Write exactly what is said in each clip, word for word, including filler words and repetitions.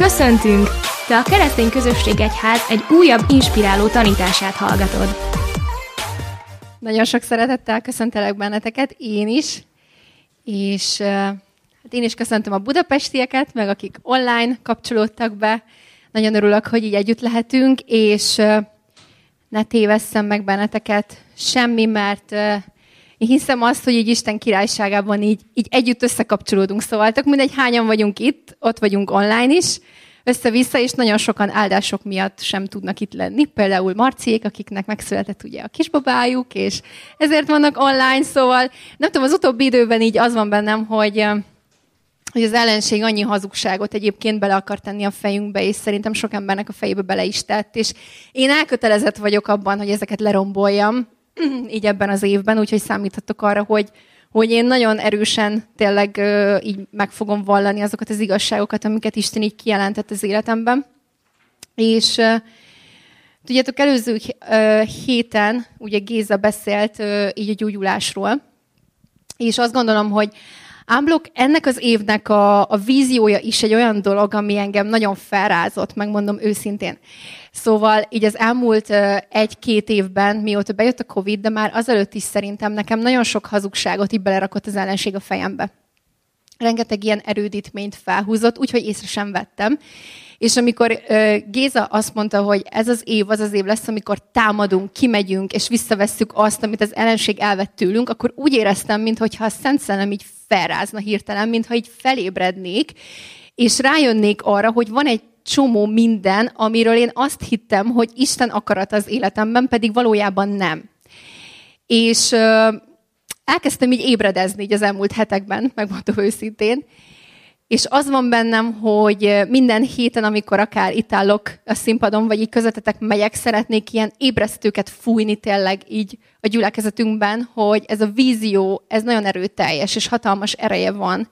Köszöntünk! Te a Keresztény Közösség Egyház egy újabb inspiráló tanítását hallgatod. Nagyon sok szeretettel köszöntelek benneteket, én is, és hát én is köszöntöm a budapestieket, meg akik online kapcsolódtak be. Nagyon örülök, hogy így együtt lehetünk, és ne tévesszem meg benneteket semmi, mert én hiszem azt, hogy így Isten királyságában így, így együtt összekapcsolódunk. Szóval tök mindegy, hányan vagyunk itt, ott vagyunk online is, össze-vissza, és nagyon sokan áldások miatt sem tudnak itt lenni. Például Marciék, akiknek megszületett ugye a kisbabájuk, és ezért vannak online, szóval nem tudom, az utóbbi időben így az van bennem, hogy, hogy az ellenség annyi hazugságot egyébként bele akar tenni a fejünkbe, és szerintem sok embernek a fejébe bele is tett, és én elkötelezett vagyok abban, hogy ezeket leromboljam, így ebben az évben, úgyhogy számíthatok arra, hogy, hogy én nagyon erősen tényleg uh, így meg fogom vallani azokat az igazságokat, amiket Isten így kijelentett az életemben. És uh, tudjátok, előző uh, héten ugye Géza beszélt uh, így a gyógyulásról, és azt gondolom, hogy ámblok ennek az évnek a, a víziója is egy olyan dolog, ami engem nagyon felrázott, megmondom őszintén. Szóval így az elmúlt uh, egy-két évben, mióta bejött a Covid, de már azelőtt is szerintem nekem nagyon sok hazugságot így belerakott az ellenség a fejembe. Rengeteg ilyen erődítményt felhúzott, úgyhogy észre sem vettem. És amikor uh, Géza azt mondta, hogy ez az év az az év lesz, amikor támadunk, kimegyünk, és visszavesszük azt, amit az ellenség elvett tőlünk, akkor úgy éreztem, mintha a Szent Szellem így felrázna hirtelen, mintha így felébrednék, és rájönnék arra, hogy van egy csomó minden, amiről én azt hittem, hogy Isten akarat az életemben, pedig valójában nem. És uh, elkezdtem így ébredezni így az elmúlt hetekben, megmondom őszintén, és az van bennem, hogy minden héten, amikor akár itt állok a színpadon, vagy így közöttetek megyek, szeretnék ilyen ébresztőket fújni tényleg így a gyülekezetünkben, hogy ez a vízió, ez nagyon erőteljes, és hatalmas ereje van.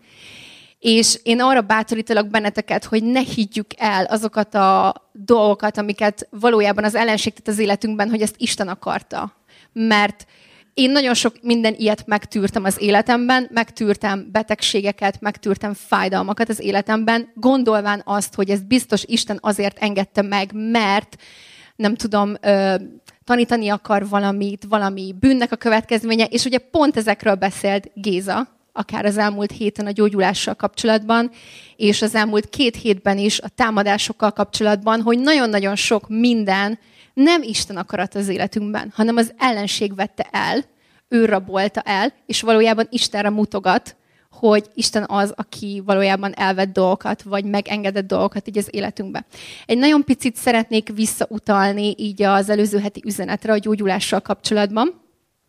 És én arra bátorítalak benneteket, hogy ne higgyük el azokat a dolgokat, amiket valójában az ellenség tett az életünkben, hogy ezt Isten akarta. Mert én nagyon sok minden ilyet megtűrtem az életemben, megtűrtem betegségeket, megtűrtem fájdalmakat az életemben, gondolván azt, hogy ez biztos Isten azért engedte meg, mert nem tudom, ö, tanítani akar valamit, valami bűnnek a következménye, és ugye pont ezekről beszélt Géza, akár az elmúlt héten a gyógyulással kapcsolatban, és az elmúlt két hétben is a támadásokkal kapcsolatban, hogy nagyon-nagyon sok minden nem Isten akarat az életünkben, hanem az ellenség vette el, ő rabolta el, és valójában Istenre mutogat, hogy Isten az, aki valójában elvett dolgokat, vagy megengedett dolgokat így az életünkbe. Egy nagyon picit szeretnék visszautalni így az előző heti üzenetre a gyógyulással kapcsolatban,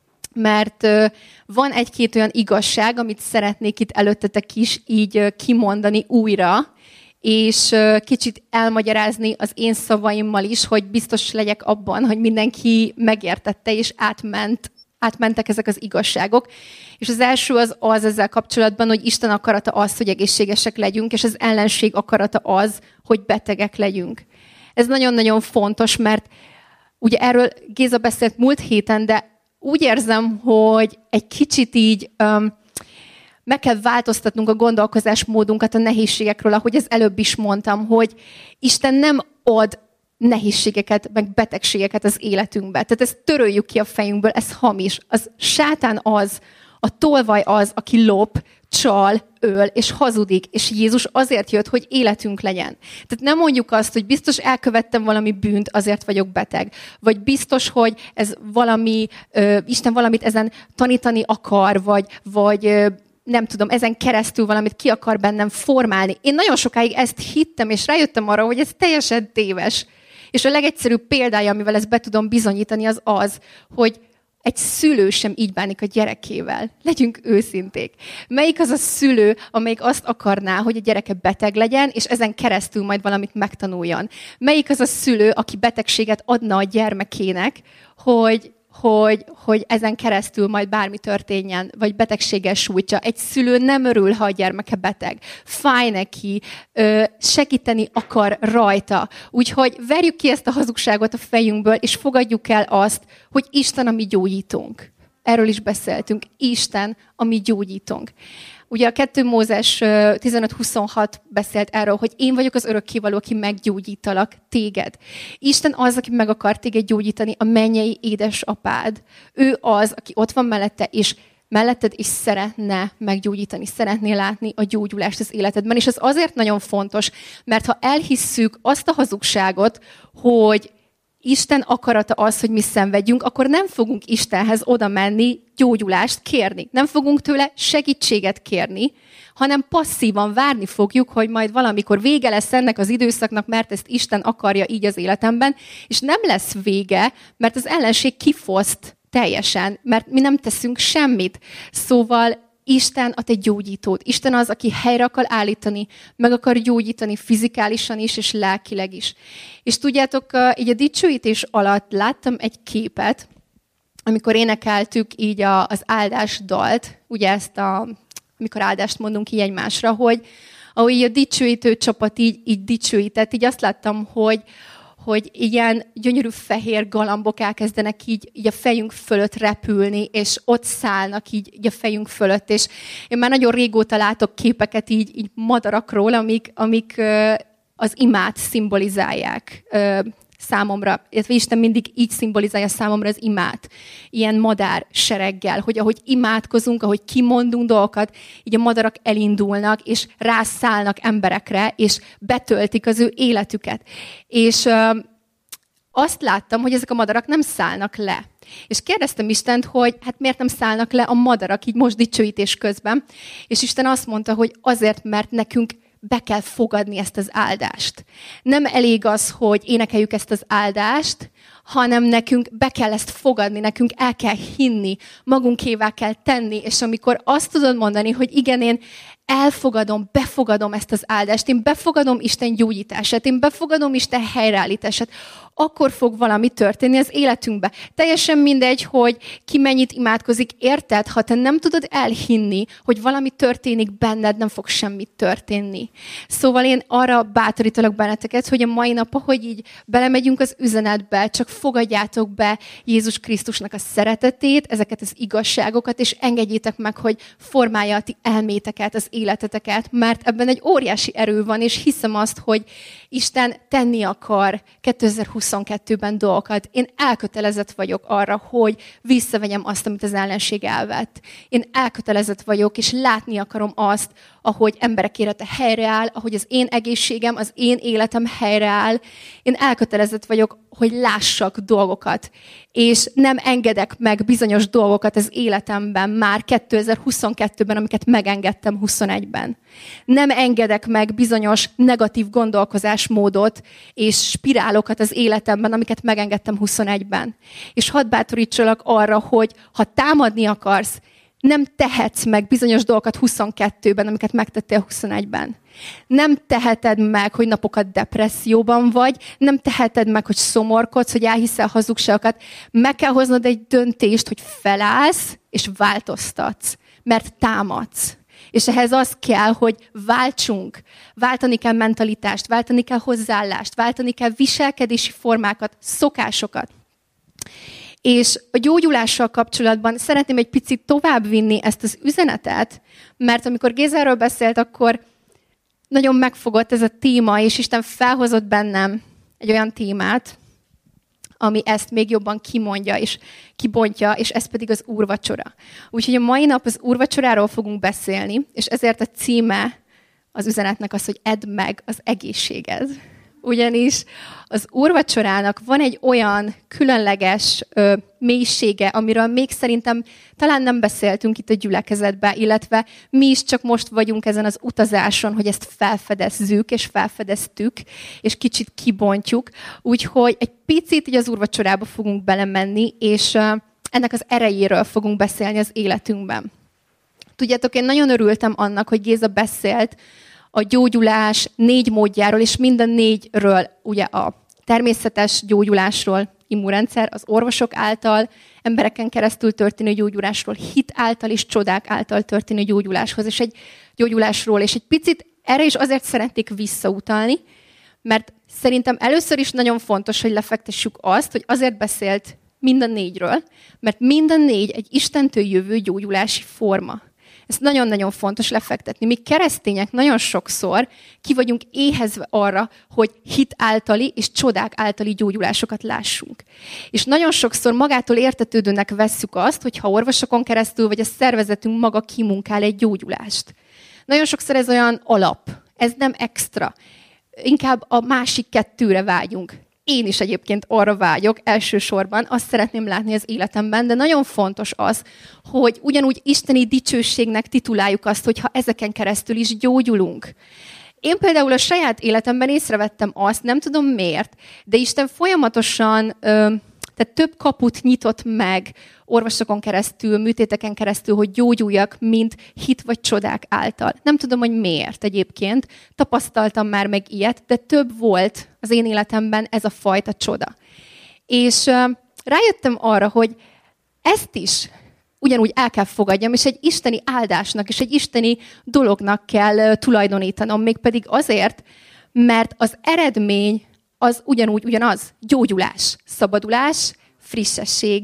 mert van egy-két olyan igazság, amit szeretnék itt előttetek is így kimondani újra, és kicsit elmagyarázni az én szavaimmal is, hogy biztos legyek abban, hogy mindenki megértette és átment, átmentek ezek az igazságok. És az első az az ezzel kapcsolatban, hogy Isten akarata az, hogy egészségesek legyünk, és az ellenség akarata az, hogy betegek legyünk. Ez nagyon-nagyon fontos, mert ugye erről Géza beszélt múlt héten, de úgy érzem, hogy egy kicsit így um, meg kell változtatnunk a gondolkozásmódunkat a nehézségekről, ahogy az előbb is mondtam, hogy Isten nem ad nehézségeket, meg betegségeket az életünkbe. Tehát ezt töröljük ki a fejünkből, ez hamis. Az sátán az, a tolvaj az, aki lop, csal, öl és hazudik, és Jézus azért jött, hogy életünk legyen. Tehát nem mondjuk azt, hogy biztos elkövettem valami bűnt, azért vagyok beteg, vagy biztos, hogy ez valami, ö, Isten valamit ezen tanítani akar, vagy, vagy ö, nem tudom, ezen keresztül valamit ki akar bennem formálni. Én nagyon sokáig ezt hittem, és rájöttem arra, hogy ez teljesen téves. És a legegyszerűbb példája, amivel ezt be tudom bizonyítani, az az, hogy egy szülő sem így bánik a gyerekével. Legyünk őszinték. Melyik az a szülő, amelyik azt akarná, hogy a gyereke beteg legyen, és ezen keresztül majd valamit megtanuljon? Melyik az a szülő, aki betegséget adna a gyermekének, hogy, hogy, hogy ezen keresztül majd bármi történjen, vagy betegséggel sújtsa? Egy szülő nem örül, ha a gyermeke beteg. Fáj neki, segíteni akar rajta. Úgyhogy verjük ki ezt a hazugságot a fejünkből, és fogadjuk el azt, hogy Isten a mi gyógyítónk. Erről is beszéltünk. Isten a mi gyógyítónk. Ugye a kettő Mózes tizenöt huszonhat beszélt erről, hogy én vagyok az örökkévaló, aki meggyógyítalak téged. Isten az, aki meg akar téged gyógyítani, a mennyei édesapád. Ő az, aki ott van mellette, és melletted is szeretne meggyógyítani, szeretné látni a gyógyulást az életedben. És ez azért nagyon fontos, mert ha elhisszük azt a hazugságot, hogy Isten akarata az, hogy mi szenvedjünk, akkor nem fogunk Istenhez oda menni, gyógyulást kérni. Nem fogunk tőle segítséget kérni, hanem passzívan várni fogjuk, hogy majd valamikor vége lesz ennek az időszaknak, mert ezt Isten akarja így az életemben, és nem lesz vége, mert az ellenség kifoszt teljesen, mert mi nem teszünk semmit. Szóval Isten a te gyógyítód. Isten az, aki helyre akar állítani, meg akar gyógyítani fizikálisan is, és lelkileg is. És tudjátok, így a dicsőítés alatt láttam egy képet, amikor énekeltük így a, az áldás dalt, ugye ezt a, amikor áldást mondunk így egymásra, hogy ahogy így a dicsőítő csapat így, így dicsőített, így azt láttam, hogy hogy ilyen gyönyörű fehér galambok elkezdenek így, így a fejünk fölött repülni, és ott szállnak így, így a fejünk fölött. És én már nagyon régóta látok képeket így, így madarakról, amik, amik az imát szimbolizálják számomra, illetve Isten mindig így szimbolizálja számomra az imát. Ilyen madár sereggel, hogy ahogy imádkozunk, ahogy kimondunk dolgokat, így a madarak elindulnak, és rászállnak emberekre, és betöltik az ő életüket. És ö, azt láttam, hogy ezek a madarak nem szállnak le. És kérdeztem Istent, hogy hát miért nem szállnak le a madarak így most dicsőítés közben. És Isten azt mondta, hogy azért, mert nekünk be kell fogadni ezt az áldást. Nem elég az, hogy énekeljük ezt az áldást, hanem nekünk be kell ezt fogadni, nekünk el kell hinni, magunkévá kell tenni, és amikor azt tudod mondani, hogy igen, én elfogadom, befogadom ezt az áldást, én befogadom Isten gyógyítását, én befogadom Isten helyreállítását, akkor fog valami történni az életünkbe. Teljesen mindegy, hogy ki mennyit imádkozik, érted? Ha te nem tudod elhinni, hogy valami történik benned, nem fog semmit történni. Szóval én arra bátorítalak benneteket, hogy a mai nap, ahogy így belemegyünk az üzenetbe, csak fogadjátok be Jézus Krisztusnak a szeretetét, ezeket az igazságokat, és engedjétek meg, hogy formálja a ti elméteket, az életeteket, mert ebben egy óriási erő van, és hiszem azt, hogy Isten tenni akar kétezer-huszonkettőben dolgokat. Én elkötelezett vagyok arra, hogy visszavegyem azt, amit az ellenség elvett. Én elkötelezett vagyok, és látni akarom azt, ahogy emberek élete helyreáll, ahogy az én egészségem, az én életem helyreáll. Én elkötelezett vagyok, hogy lássak dolgokat, és nem engedek meg bizonyos dolgokat az életemben már kétezer-huszonkettőben, amiket megengedtem huszonegyben. Nem engedek meg bizonyos negatív gondolkozásmódot és spirálokat az életemben, amiket megengedtem huszonegyben. És hadd bátorítsalak arra, hogy ha támadni akarsz, nem tehetsz meg bizonyos dolgokat huszonkettőben, amiket megtettél huszonegyben. Nem teheted meg, hogy napokat depresszióban vagy, nem teheted meg, hogy szomorkodsz, hogy elhiszel hazugságokat. Meg kell hoznod egy döntést, hogy felállsz és változtatsz, mert támadsz. És ehhez az kell, hogy váltsunk. Váltani kell mentalitást, váltani kell hozzáállást, váltani kell viselkedési formákat, szokásokat. És a gyógyulással kapcsolatban szeretném egy picit továbbvinni ezt az üzenetet, mert amikor Gézáról beszélt, akkor nagyon megfogott ez a téma, és Isten felhozott bennem egy olyan témát, ami ezt még jobban kimondja és kibontja, és ez pedig az úrvacsora. Úgyhogy a mai nap az úrvacsoráról fogunk beszélni, és ezért a címe az üzenetnek az, hogy edd meg az egészséged. Ugyanis az úrvacsorának van egy olyan különleges ö, mélysége, amiről még szerintem talán nem beszéltünk itt a gyülekezetben, illetve mi is csak most vagyunk ezen az utazáson, hogy ezt felfedezzük, és felfedeztük, és kicsit kibontjuk. Úgyhogy egy picit így az úrvacsorába fogunk belemenni, és ö, ennek az erejéről fogunk beszélni az életünkben. Tudjátok, én nagyon örültem annak, hogy Géza beszélt a gyógyulás négy módjáról, és minden négyről, ugye a természetes gyógyulásról, immunrendszer, az orvosok által, embereken keresztül történő gyógyulásról, hit által és csodák által történő gyógyuláshoz, és egy gyógyulásról, és egy picit erre is azért szeretnék visszautalni, mert szerintem először is nagyon fontos, hogy lefektessük azt, hogy azért beszélt mind a négyről, mert mind a négy egy Istentől jövő gyógyulási forma. Ezt nagyon-nagyon fontos lefektetni. Mi keresztények nagyon sokszor ki vagyunk éhezve arra, hogy hit általi és csodák általi gyógyulásokat lássunk. És nagyon sokszor magától értetődőnek vesszük azt, hogy ha orvosokon keresztül, vagy a szervezetünk maga kimunkál egy gyógyulást. Nagyon sokszor ez olyan alap, ez nem extra. Inkább a másik kettőre vágyunk. Én is egyébként arra vágyok elsősorban, azt szeretném látni az életemben, de nagyon fontos az, hogy ugyanúgy isteni dicsőségnek tituláljuk azt, hogyha ezeken keresztül is gyógyulunk. Én például a saját életemben észrevettem azt, nem tudom miért, de Isten folyamatosan, tehát több kaput nyitott meg orvosokon keresztül, műtéteken keresztül, hogy gyógyuljak, mint hit vagy csodák által. Nem tudom, hogy miért egyébként. Tapasztaltam már meg ilyet, de több volt az én életemben ez a fajta csoda. És uh, rájöttem arra, hogy ezt is ugyanúgy el kell fogadjam, és egy isteni áldásnak, és egy isteni dolognak kell uh, tulajdonítanom, mégpedig azért, mert az eredmény az ugyanúgy ugyanaz. Gyógyulás, szabadulás, frissesség.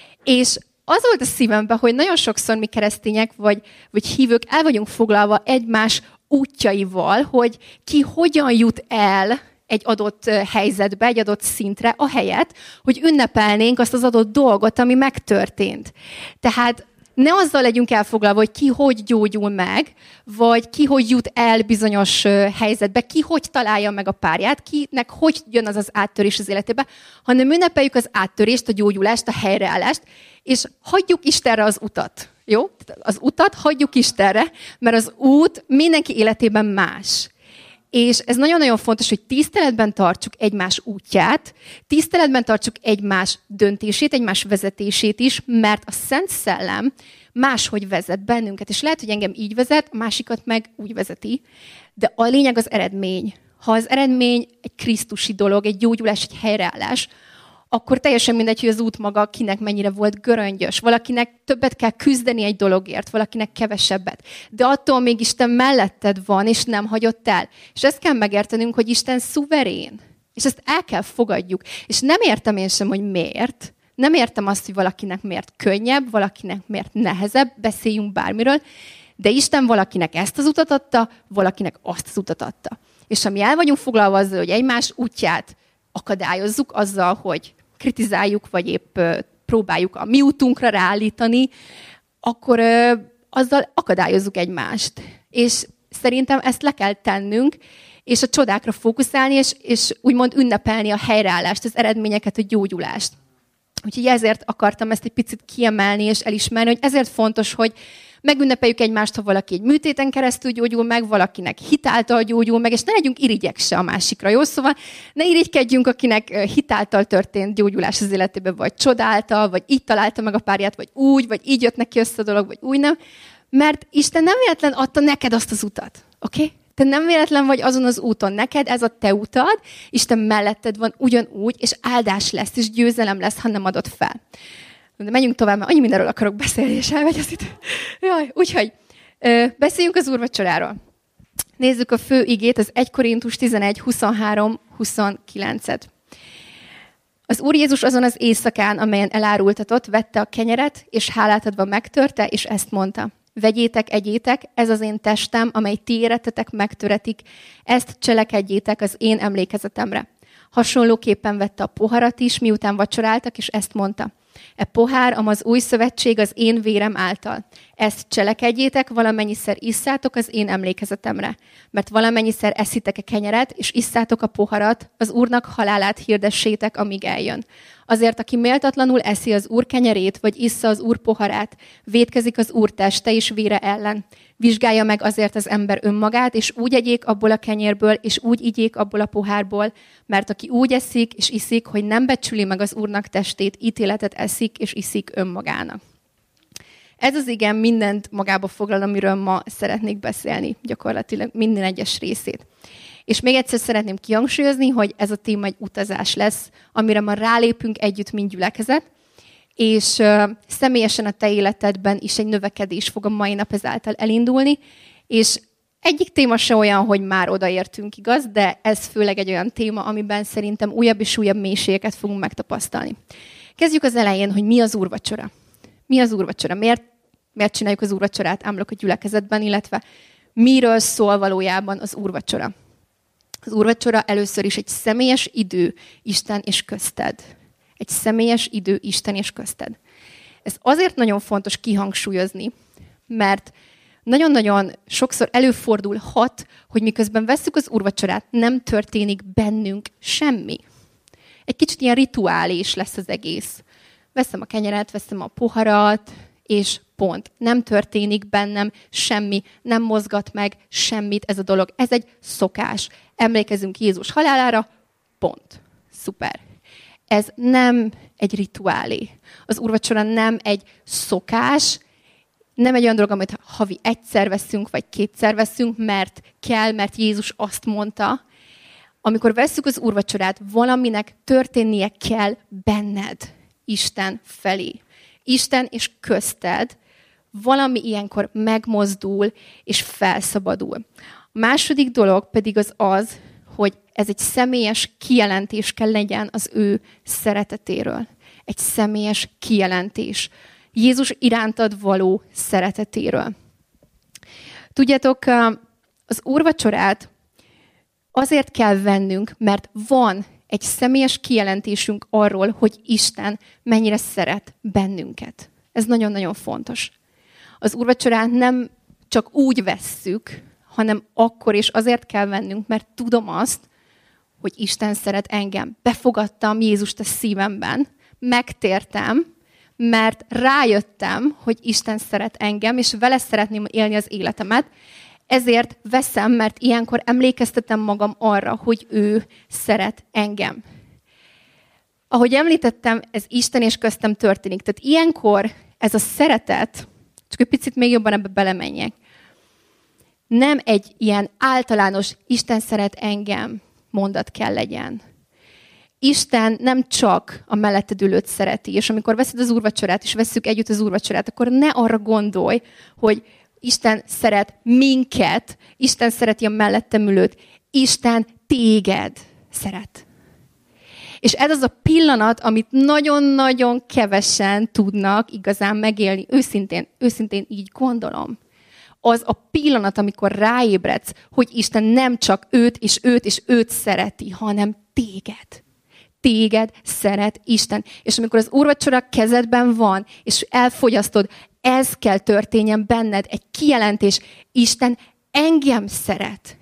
És az volt a szívemben, hogy nagyon sokszor mi keresztények vagy, vagy hívők el vagyunk foglalva egymás útjaival, hogy ki hogyan jut el egy adott helyzetbe, egy adott szintre, ahelyett, hogy ünnepelnénk azt az adott dolgot, ami megtörtént. Tehát ne azzal legyünk elfoglalva, hogy ki hogy gyógyul meg, vagy ki hogy jut el bizonyos helyzetbe, ki hogy találja meg a párját, kinek hogy jön az az áttörés az életébe, hanem ünnepeljük az áttörést, a gyógyulást, a helyreállást, és hagyjuk Istenre az utat. Jó? Az utat hagyjuk Istenre, mert az út mindenki életében más. És ez nagyon-nagyon fontos, hogy tiszteletben tartsuk egymás útját, tiszteletben tartsuk egymás döntését, egymás vezetését is, mert a Szent Szellem máshogy vezet bennünket. És lehet, hogy engem így vezet, a másikat meg úgy vezeti, de a lényeg az eredmény. Ha az eredmény egy krisztusi dolog, egy gyógyulás, egy helyreállás, akkor teljesen mindegy, hogy az út maga kinek mennyire volt göröngyös. Valakinek többet kell küzdeni egy dologért, valakinek kevesebbet. De attól még Isten melletted van, és nem hagyott el. És ezt kell megértenünk, hogy Isten szuverén. És ezt el kell fogadjuk. És nem értem én sem, hogy miért. Nem értem azt, hogy valakinek miért könnyebb, valakinek miért nehezebb, beszéljünk bármiről. De Isten valakinek ezt az utat adta, valakinek azt az utat adta. És ami el vagyunk foglalva azzal, hogy egymás útját akadályozzuk azzal, hogy kritizáljuk, vagy épp próbáljuk a mi útunkra ráállítani, akkor azzal akadályozzuk egymást. És szerintem ezt le kell tennünk, és a csodákra fókuszálni, és, és úgymond ünnepelni a helyreállást, az eredményeket, a gyógyulást. Úgyhogy ezért akartam ezt egy picit kiemelni, és elismerni, hogy ezért fontos, hogy megünnepeljük egymást, ha valaki egy műtéten keresztül gyógyul meg, valakinek hitáltal gyógyul meg, és ne legyünk irigyek se a másikra, jó? Szóval ne irigykedjünk, akinek hitáltal történt gyógyulás az életében, vagy csodáltal, vagy így találta meg a párját, vagy úgy, vagy így jött neki össze a dolog, vagy úgy nem. Mert Isten nem véletlen adta neked azt az utat, oké? Okay? Te nem véletlen vagy azon az úton. Neked ez a te utad, Isten melletted van ugyanúgy, és áldás lesz, és győzelem lesz, ha nem adod fel. De menjünk tovább, mert annyi mindenről akarok beszélni, és elmegy az idő. Jaj, úgyhogy beszéljünk az úrvacsoráról. Nézzük a fő igét, az egy Korintus tizenegy, huszonhárom, huszonkilencet. Az Úr Jézus azon az éjszakán, amelyen elárultatott, vette a kenyeret, és hálát adva megtörte, és ezt mondta. Vegyétek, egyétek, ez az én testem, amely ti érettetek megtöretik, ezt cselekedjétek az én emlékezetemre. Hasonlóképpen vette a poharat is, miután vacsoráltak, és ezt mondta. E pohár, amaz új szövetség az én vérem által. Ezt cselekedjétek, valamennyiszer isszátok az én emlékezetemre. Mert valamennyiszer eszitek a kenyeret, és isszátok a poharat, az Úrnak halálát hirdessétek, amíg eljön. Azért, aki méltatlanul eszi az Úr kenyerét, vagy issza az Úr poharát, vétkezik az Úr teste és vére ellen. Vizsgálja meg azért az ember önmagát, és úgy egyék abból a kenyérből, és úgy igyék abból a pohárból, mert aki úgy eszik és iszik, hogy nem becsüli meg az Úrnak testét, ítéletet eszik és iszik önmagának. Ez az igen mindent magába foglal, amiről ma szeretnék beszélni, gyakorlatilag minden egyes részét. És még egyszer szeretném kihangsúlyozni, hogy ez a téma egy utazás lesz, amire ma rálépünk együtt, mint gyülekezet, és uh, személyesen a te életedben is egy növekedés fog a mai nap ezáltal elindulni, és egyik téma se olyan, hogy már odaértünk, igaz, de ez főleg egy olyan téma, amiben szerintem újabb és újabb mélységeket fogunk megtapasztalni. Kezdjük az elején, hogy mi az úrvacsora. Mi az úrvacsora? Miért, miért csináljuk az úrvacsorát ámblok a gyülekezetben, illetve miről szól valójában az úrvacsora. Az úrvacsora először is egy személyes idő Isten és közted. Egy személyes idő Isten és közted. Ez azért nagyon fontos kihangsúlyozni, mert nagyon-nagyon sokszor előfordulhat, hogy miközben vesszük az úrvacsorát, nem történik bennünk semmi. Egy kicsit ilyen rituális lesz az egész. Veszem a kenyeret, veszem a poharat, és pont. Nem történik bennem semmi, nem mozgat meg semmit ez a dolog. Ez egy szokás. Emlékezünk Jézus halálára, pont. Szuper. Ez nem egy rituálé. Az úrvacsora nem egy szokás, nem egy olyan dolog, amit havi egyszer veszünk, vagy kétszer veszünk, mert kell, mert Jézus azt mondta. Amikor vesszük az úrvacsorát, valaminek történnie kell benned, Isten felé. Isten és közted valami ilyenkor megmozdul és felszabadul. A második dolog pedig az az, hogy ez egy személyes kijelentés kell legyen az ő szeretetéről. Egy személyes kijelentés. Jézus irántad való szeretetéről. Tudjátok, az úrvacsorát azért kell vennünk, mert van egy személyes kijelentésünk arról, hogy Isten mennyire szeret bennünket. Ez nagyon-nagyon fontos. Az úrvacsorát nem csak úgy vesszük, hanem akkor is azért kell vennünk, mert tudom azt, hogy Isten szeret engem. Befogadtam Jézust a szívemben, megtértem, mert rájöttem, hogy Isten szeret engem, és vele szeretném élni az életemet. Ezért veszem, mert ilyenkor emlékeztetem magam arra, hogy ő szeret engem. Ahogy említettem, ez Isten és köztem történik. Tehát ilyenkor ez a szeretet, csak egy picit még jobban ebbe belemenjek, nem egy ilyen általános Isten szeret engem mondat kell legyen. Isten nem csak a melletted ülőt szereti, és amikor veszed az úrvacsorát, és vesszük együtt az úrvacsorát, akkor ne arra gondolj, hogy Isten szeret minket, Isten szereti a mellettem ülőt, Isten téged szeret. És ez az a pillanat, amit nagyon-nagyon kevesen tudnak igazán megélni. Őszintén, őszintén így gondolom. Az a pillanat, amikor ráébredsz, hogy Isten nem csak őt és őt és őt szereti, hanem téged. Téged szeret Isten. És amikor az úrvacsora kezedben van, és elfogyasztod, ez kell történjen benned, egy kijelentés. Isten engem szeret.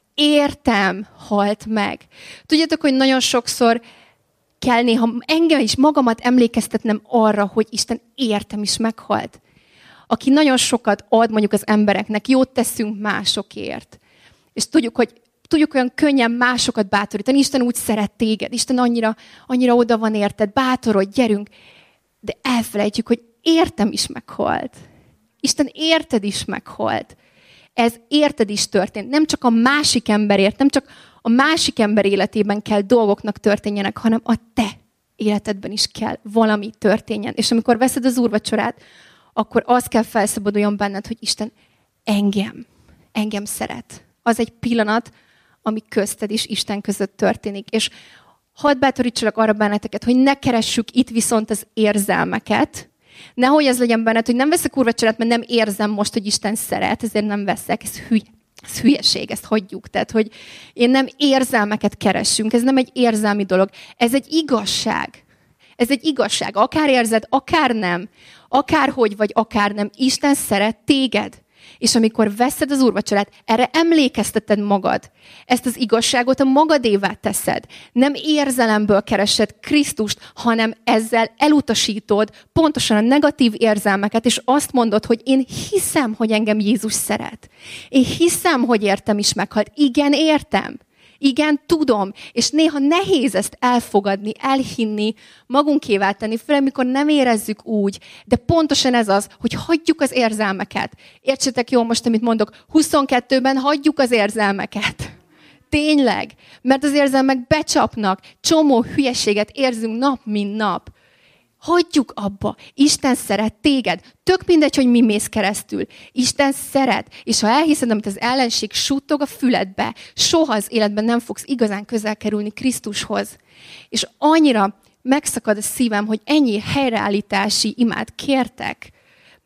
Értem halt meg. Tudjátok, hogy nagyon sokszor kell néha engem is magamat emlékeztetnem arra, hogy Isten értem is meghalt. Aki nagyon sokat ad mondjuk az embereknek, jót teszünk másokért. És tudjuk, hogy tudjuk olyan könnyen másokat bátorítani. Isten úgy szeret téged, Isten annyira, annyira oda van érted, bátorodj, gyerünk. De elfelejtjük, hogy értem is meghalt. Isten érted is meghalt. Ez érted is történt. Nem csak a másik emberért, nem csak a másik ember életében kell dolgoknak történjenek, hanem a te életedben is kell valami történjen. És amikor veszed az úrvacsorát, akkor az kell felszabaduljon benned, hogy Isten engem, engem szeret. Az egy pillanat, ami közted és Isten között történik. És hadd bátorítsalak arra benneteket, hogy ne keressük itt viszont az érzelmeket. Nehogy ez legyen benned, hogy nem veszek úrvacsorát, mert nem érzem most, hogy Isten szeret, ezért nem veszek. Ez, hülye, ez hülyeség, ezt hagyjuk. Tehát, hogy én nem érzelmeket keressünk, ez nem egy érzelmi dolog. Ez egy igazság. Ez egy igazság. Akár érzed, akár nem. Akárhogy vagy, akár nem. Isten szeret téged. És amikor veszed az úrvacsorát, erre emlékezteted magad. Ezt az igazságot a magadévá teszed. Nem érzelemből keresed Krisztust, hanem ezzel elutasítod pontosan a negatív érzelmeket, és azt mondod, hogy én hiszem, hogy engem Jézus szeret. Én hiszem, hogy értem is meghalt. Igen, értem. Igen, tudom, és néha nehéz ezt elfogadni, elhinni, magunkévá tenni, főleg amikor nem érezzük úgy, de pontosan ez az, hogy hagyjuk az érzelmeket. Értsétek jól most, amit mondok, huszonkettőben hagyjuk az érzelmeket. Tényleg, mert az érzelmek becsapnak, csomó hülyeséget érzünk nap, mint nap. Hagyjuk abba. Isten szeret téged. Tök mindegy, hogy mi mész keresztül. Isten szeret. És ha elhiszed, amit az ellenség suttog a füledbe, soha az életben nem fogsz igazán közel kerülni Krisztushoz. És annyira megszakad a szívem, hogy ennyi helyreállítási imát kértek,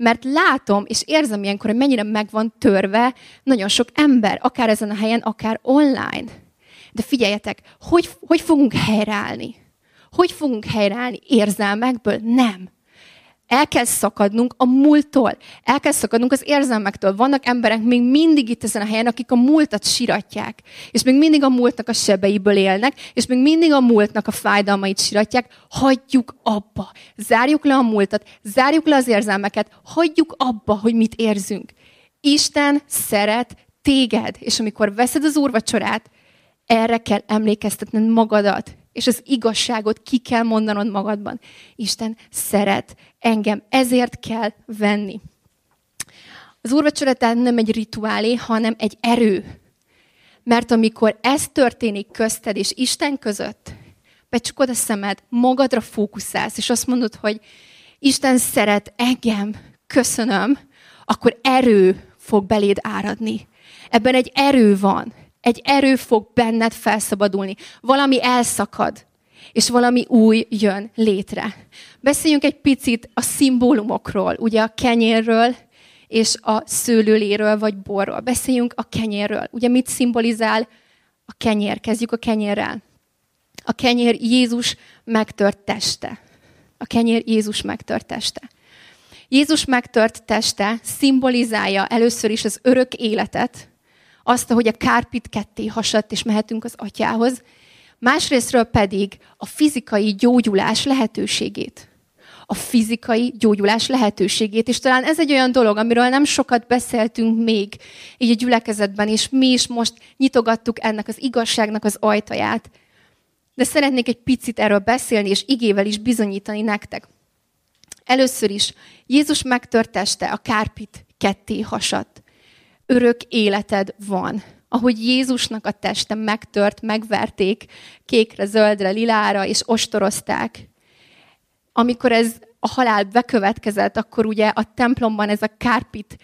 Mert látom és érzem ilyenkor, hogy mennyire meg van törve nagyon sok ember, akár ezen a helyen, akár online. De figyeljetek, hogy, hogy fogunk helyreállni? Hogy fogunk helyreállni? Érzelmekből? Nem. El kell szakadnunk a múlttól. El kell szakadnunk az érzelmektől. Vannak emberek még mindig itt ezen a helyen, akik a múltat siratják. És még mindig a múltnak a sebeiből élnek, és még mindig a múltnak a fájdalmait siratják. Hagyjuk abba. Zárjuk le a múltat, zárjuk le az érzelmeket, hagyjuk abba, hogy mit érzünk. Isten szeret téged, és amikor veszed az úrvacsorát, erre kell emlékeztetned magadat, és az igazságot ki kell mondanod magadban. Isten szeret engem, ezért kell venni. Az úrvacsora tehát nem egy rituálé, hanem egy erő. Mert amikor ez történik közted és Isten között, becsukod a szemed, magadra fókuszálsz, és azt mondod, hogy Isten szeret engem, köszönöm, akkor erő fog beléd áradni. Ebben egy erő van. Egy erő fog benned felszabadulni. Valami elszakad, és valami új jön létre. Beszéljünk egy picit a szimbólumokról, ugye a kenyérről és a szőlőléről vagy borról. Beszéljünk a kenyérről. Ugye mit szimbolizál a kenyér? Kezdjük a kenyérrel. A kenyér Jézus megtört teste. A kenyér Jézus megtört teste. Jézus megtört teste szimbolizálja először is az örök életet, azt, hogy a kárpit ketté hasadt, és mehetünk az atyához. Másrésztről pedig a fizikai gyógyulás lehetőségét. A fizikai gyógyulás lehetőségét. És talán ez egy olyan dolog, amiről nem sokat beszéltünk még így a gyülekezetben, és mi is most nyitogattuk ennek az igazságnak az ajtaját. De szeretnék egy picit erről beszélni, és igével is bizonyítani nektek. Először is Jézus megtört teste, a kárpit ketté hasadt. Örök életed van. Ahogy Jézusnak a teste megtört, megverték kékre, zöldre, lilára, és ostorozták. Amikor ez a halál bekövetkezett, akkor ugye a templomban ez a kárpit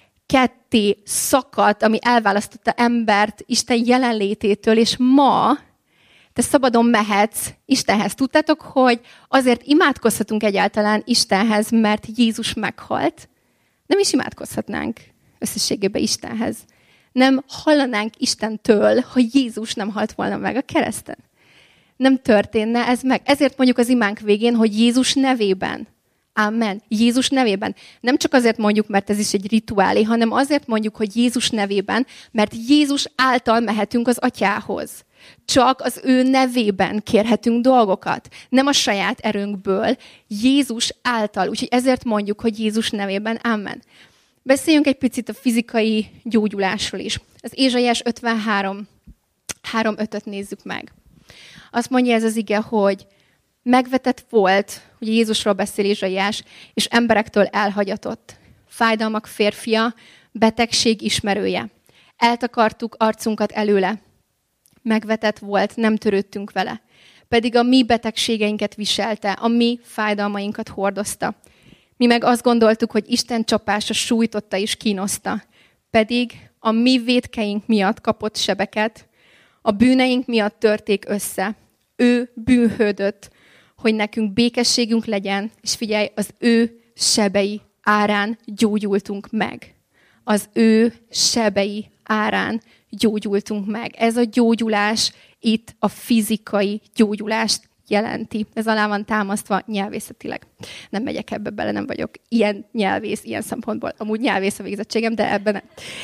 ketté szakadt, ami elválasztotta embert Isten jelenlététől, és ma te szabadon mehetsz Istenhez. Tudtátok, hogy azért imádkozhatunk egyáltalán Istenhez, mert Jézus meghalt? Nem is imádkozhatnánk összességében Istenhez. Nem hallanánk Istentől, hogy Jézus nem halt volna meg a kereszten. Nem történne ez meg. Ezért mondjuk az imánk végén, hogy Jézus nevében. Amen. Jézus nevében. Nem csak azért mondjuk, mert ez is egy rituálé, hanem azért mondjuk, hogy Jézus nevében, mert Jézus által mehetünk az atyához. Csak az ő nevében kérhetünk dolgokat. Nem a saját erőnkből, Jézus által. Úgyhogy ezért mondjuk, hogy Jézus nevében. Amen. Beszéljünk egy picit a fizikai gyógyulásról is. Az Ézsaiás ötvenhárom, három ötöt nézzük meg. Azt mondja ez az ige, hogy megvetett volt, ugye Jézusról beszél Ézsaiás, és emberektől elhagyatott. Fájdalmak férfia, betegség ismerője. Eltakartuk arcunkat előle. Megvetett volt, nem törődtünk vele. Pedig a mi betegségeinket viselte, a mi fájdalmainkat hordozta. Mi meg azt gondoltuk, hogy Isten csapása sújtotta és kínoszta. Pedig a mi vétkeink miatt kapott sebeket, a bűneink miatt törték össze. Ő bűnhődött, hogy nekünk békességünk legyen, és figyelj, az ő sebei árán gyógyultunk meg. Az ő sebei árán gyógyultunk meg. Ez a gyógyulás itt a fizikai gyógyulást jelenti. Ez alá van támasztva nyelvészetileg. Nem megyek ebbe bele, nem vagyok ilyen nyelvész, ilyen szempontból. Amúgy nyelvész a végzettségem, de ebben nem.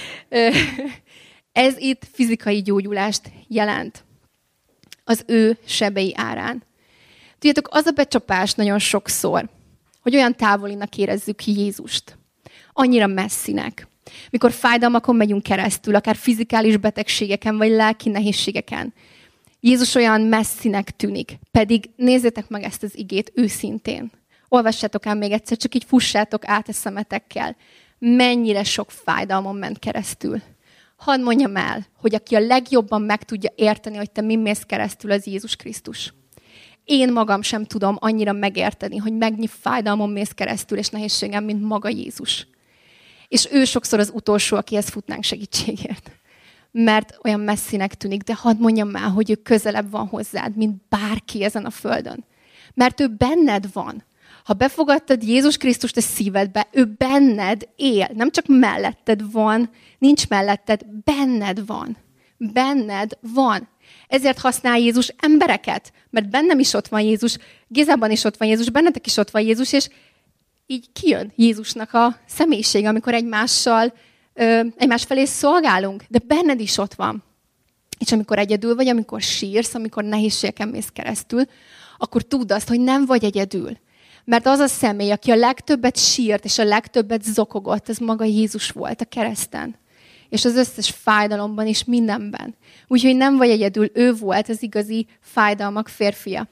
Ez itt fizikai gyógyulást jelent. Az ő sebei árán. Tudjátok, az a becsapás nagyon sokszor, hogy olyan távolinak érezzük Jézust. Annyira messzinek. Mikor fájdalmakon megyünk keresztül, akár fizikális betegségeken, vagy lelki nehézségeken, Jézus olyan messzinek tűnik. Pedig nézzétek meg ezt az igét őszintén. Olvassátok el még egyszer, csak így fussátok át a szemetekkel. Mennyire sok fájdalmon ment keresztül. Hadd mondjam el, hogy aki a legjobban meg tudja érteni, hogy te min mész keresztül, az Jézus Krisztus. Én magam sem tudom annyira megérteni, hogy mennyi fájdalmon mész keresztül, és nehézségem, mint maga Jézus. És ő sokszor az utolsó, akihez futnánk segítségért. Mert olyan messzinek tűnik, de hadd mondjam el, hogy ő közelebb van hozzád, mint bárki ezen a földön. Mert ő benned van. Ha befogadtad Jézus Krisztust a szívedbe, ő benned él, nem csak melletted van, nincs melletted, benned van. Benned van. Ezért használ Jézus embereket, mert bennem is ott van Jézus, Gézában is ott van Jézus, bennetek is ott van Jézus, és így kijön Jézusnak a személyisége, amikor egymással, ö, egymás felé szolgálunk, de benned is ott van. És amikor egyedül vagy, amikor sírsz, amikor nehézségeken mész keresztül, akkor tudd azt, hogy nem vagy egyedül. Mert az a személy, aki a legtöbbet sírt, és a legtöbbet zokogott, az maga Jézus volt a kereszten. És az összes fájdalomban és mindenben. Úgyhogy nem vagy egyedül, ő volt az igazi fájdalmak férfia.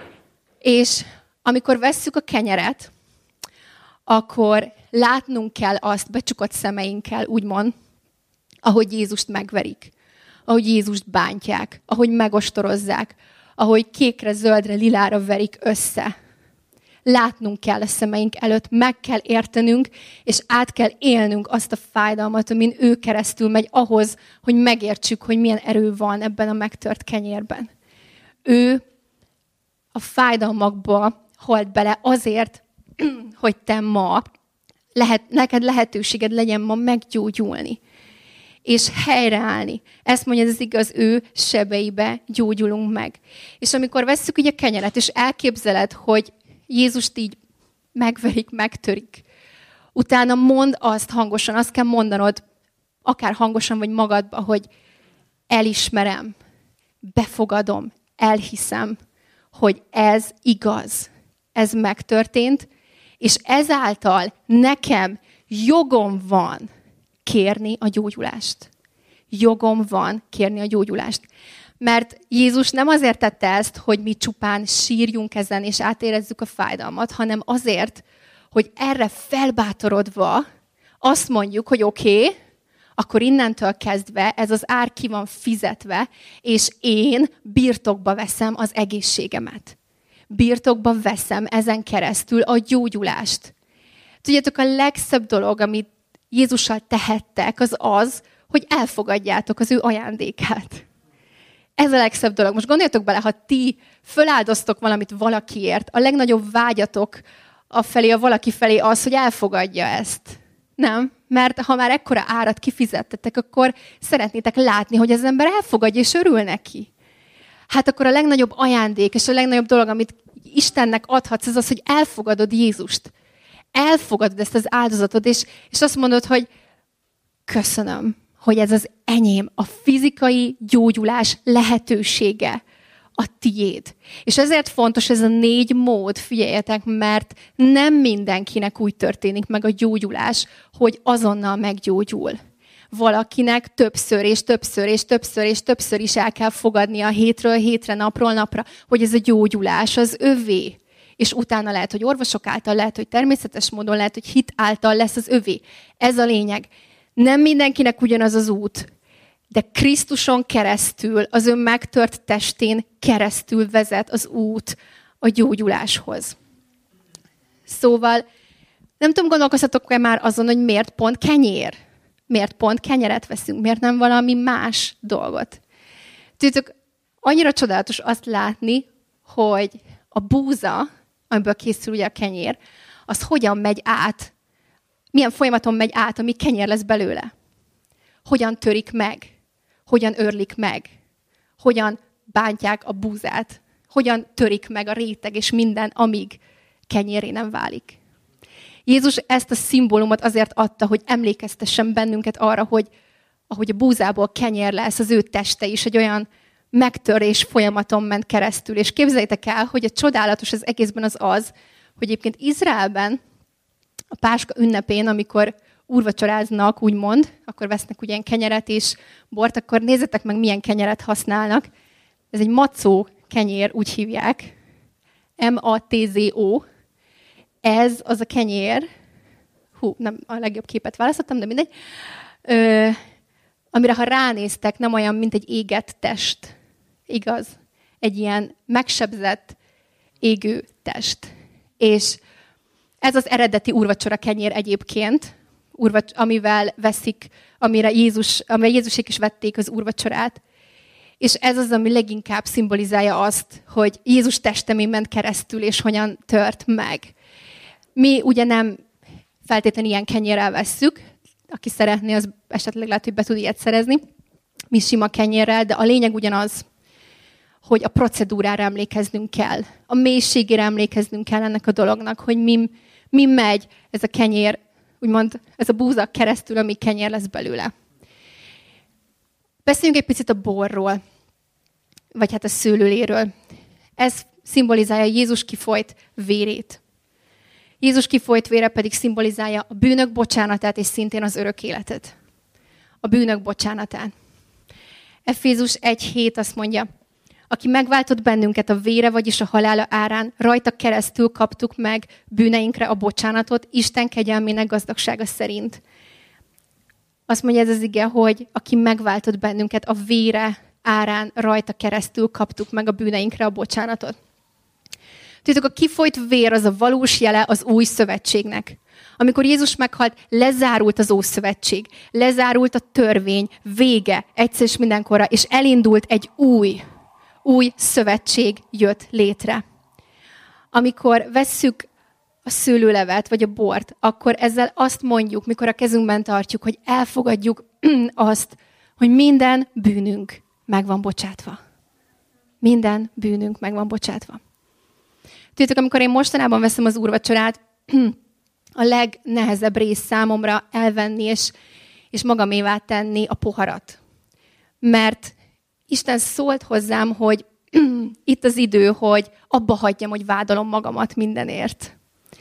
És amikor vesszük a kenyeret, akkor látnunk kell azt becsukott szemeinkkel, úgymond, ahogy Jézust megverik, ahogy Jézust bántják, ahogy megostorozzák, ahogy kékre, zöldre, lilára verik össze. Látnunk kell a szemeink előtt, meg kell értenünk, és át kell élnünk azt a fájdalmat, amin ő keresztül megy ahhoz, hogy megértsük, hogy milyen erő van ebben a megtört kenyérben. Ő a fájdalmakba halt bele azért, hogy te ma, lehet, neked lehetőséged legyen ma meggyógyulni, és helyreállni. Ezt mondja, ez az igaz, ő sebeibe gyógyulunk meg. És amikor vesszük ugye a kenyeret, és elképzeled, hogy Jézust így megverik, megtörik, utána mondd azt hangosan, azt kell mondanod, akár hangosan, vagy magadba, hogy elismerem, befogadom, elhiszem, hogy ez igaz, ez megtörtént, és ezáltal nekem jogom van kérni a gyógyulást. Jogom van kérni a gyógyulást. Mert Jézus nem azért tette ezt, hogy mi csupán sírjunk ezen, és átérezzük a fájdalmat, hanem azért, hogy erre felbátorodva azt mondjuk, hogy oké, okay, akkor innentől kezdve ez az ár ki van fizetve, és én birtokba veszem az egészségemet. Birtokba veszem ezen keresztül a gyógyulást. Tudjátok, a legszebb dolog, amit Jézussal tehettek, az az, hogy elfogadjátok az ő ajándékát. Ez a legszebb dolog. Most gondoljatok bele, ha ti föláldoztok valamit valakiért, a legnagyobb vágyatok a felé, a valaki felé az, hogy elfogadja ezt. Nem? Mert ha már ekkora árat kifizettetek, akkor szeretnétek látni, hogy az ember elfogadja és örül neki. Hát akkor a legnagyobb ajándék és a legnagyobb dolog, amit Istennek adhatsz, az az, hogy elfogadod Jézust. Elfogadod ezt az áldozatot, és, és azt mondod, hogy köszönöm, hogy ez az enyém, a fizikai gyógyulás lehetősége a tiéd. És ezért fontos ez a négy mód, figyeljetek, mert nem mindenkinek úgy történik meg a gyógyulás, hogy azonnal meggyógyul. Valakinek többször és többször és többször és többször is el kell fogadnia hétről hétre, napról napra, hogy ez a gyógyulás az övé. És utána lehet, hogy orvosok által, lehet, hogy természetes módon, lehet, hogy hit által lesz az övé. Ez a lényeg. Nem mindenkinek ugyanaz az út, de Krisztuson keresztül, az ő megtört testén keresztül vezet az út a gyógyuláshoz. Szóval nem tudom, gondolkoztatok-e már azon, hogy miért pont kenyér? Miért pont kenyeret veszünk? Miért nem valami más dolgot? Tudjátok, annyira csodálatos azt látni, hogy a búza, amiből készül ugye a kenyér, az hogyan megy át, milyen folyamaton megy át, ami kenyér lesz belőle. Hogyan törik meg, hogyan örlik meg, hogyan bántják a búzát, hogyan törik meg a réteg és minden, amíg kenyéré nem válik. Jézus ezt a szimbólumot azért adta, hogy emlékeztessen bennünket arra, hogy ahogy a búzából kenyér lesz, az ő teste is egy olyan megtörés folyamaton ment keresztül. És képzeljétek el, hogy a csodálatos az egészben az az, hogy egyébként Izraelben a Páska ünnepén, amikor úrvacsoráznak, úgymond, akkor vesznek ugye ilyen kenyeret és bort, akkor nézzetek meg, milyen kenyeret használnak. Ez egy macó kenyér, úgy hívják. M A T Z O. Ez az a kenyér, hú, nem a legjobb képet választottam, de mindegy, ö, amire ha ránéztek, nem olyan, mint egy égett test. Igaz? Egy ilyen megsebzett, égő test. És ez az eredeti úrvacsora kenyér egyébként, úrvacs- amivel veszik, amire Jézus, amire Jézusék is vették az úrvacsorát. És ez az, ami leginkább szimbolizálja azt, hogy Jézus testemén ment keresztül, és hogyan tört meg. Mi ugye nem feltétlenül ilyen kenyérrel vesszük, aki szeretné, az esetleg lehet, hogy be tud ilyet szerezni. Mi sima kenyérrel, de a lényeg ugyanaz, hogy a procedúrára emlékeznünk kell. A mélységére emlékeznünk kell ennek a dolognak, hogy mi, mi megy ez a kenyér, úgymond ez a búza keresztül, ami kenyér lesz belőle. Beszéljünk egy picit a borról, vagy hát a szőlőléről. Ez szimbolizálja Jézus kifolyt vérét. Jézus kifolyt vére pedig szimbolizálja a bűnök bocsánatát, és szintén az örök életet. A bűnök bocsánatát. Efézus egy hét azt mondja, aki megváltott bennünket a vére, vagyis a halála árán, rajta keresztül kaptuk meg bűneinkre a bocsánatot, Isten kegyelmének gazdagsága szerint. Azt mondja ez az ige, hogy aki megváltott bennünket a vére árán, rajta keresztül kaptuk meg a bűneinkre a bocsánatot. Tudjátok, a kifolyt vér az a valós jele az új szövetségnek. Amikor Jézus meghalt, lezárult az ószövetség, lezárult a törvény, vége, egyszer és mindenkorra, és elindult egy új, új szövetség jött létre. Amikor vesszük a szőlőlevet, vagy a bort, akkor ezzel azt mondjuk, mikor a kezünkben tartjuk, hogy elfogadjuk azt, hogy minden bűnünk meg van bocsátva. Minden bűnünk meg van bocsátva. Tudjátok, amikor én mostanában veszem az úrvacsorát, a legnehezebb rész számomra elvenni és, és magamévá tenni a poharat. Mert Isten szólt hozzám, hogy itt az idő, hogy abba hagyjam, hogy vádolom magamat mindenért.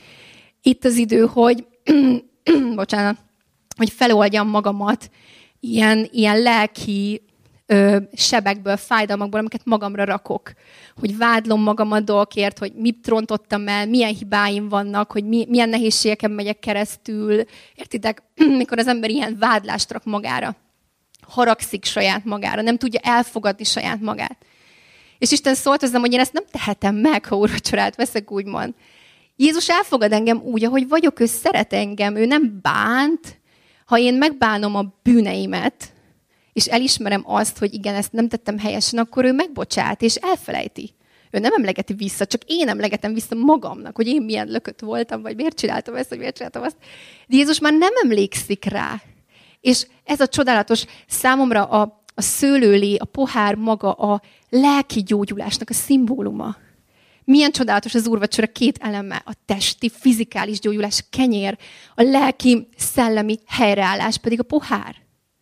Itt az idő, hogy, bocsánat, hogy feloldjam magamat ilyen, ilyen lelki ö, sebekből, fájdalmakból, amiket magamra rakok. Hogy vádlom magamat dolgokért, hogy mit rontottam el, milyen hibáim vannak, hogy mi, milyen nehézségeken megyek keresztül. Értitek? Mikor az ember ilyen vádlást rak magára. Haragszik saját magára, nem tudja elfogadni saját magát. És Isten szólt hozzám, hogy én ezt nem tehetem meg, ha úrvacsorát veszek, úgymond. Jézus elfogad engem úgy, ahogy vagyok, ő szeret engem, ő nem bánt. Ha én megbánom a bűneimet, és elismerem azt, hogy igen, ezt nem tettem helyesen, akkor ő megbocsát, és elfelejti. Ő nem emlegeti vissza, csak én emlegetem vissza magamnak, hogy én milyen lökött voltam, vagy miért csináltam ezt, vagy miért csináltam azt. De Jézus már nem emlékszik rá. És ez a csodálatos számomra a, a szőlőlé, a pohár maga a lelki gyógyulásnak a szimbóluma. Milyen csodálatos az úrvacsora két eleme, a testi, fizikális gyógyulás, a kenyér, a lelki, szellemi helyreállás pedig a pohár.